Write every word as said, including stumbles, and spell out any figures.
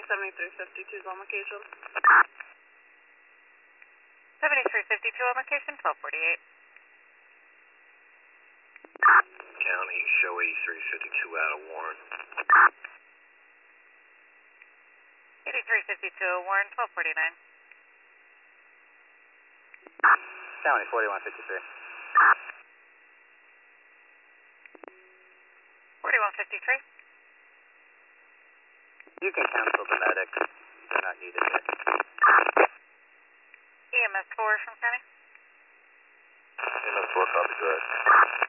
seventy-three fifty-two is on location. seventy-three fifty-two on location, twelve forty-eight. County, show eighty-three fifty-two out of Warren. eighty-three fifty-two, Warren, twelve forty-nine. County, forty-one fifty-three. forty-one fifty-three. You can cancel the medics. They're not needed yet. E M S four from County. E M S four, copy, go ahead.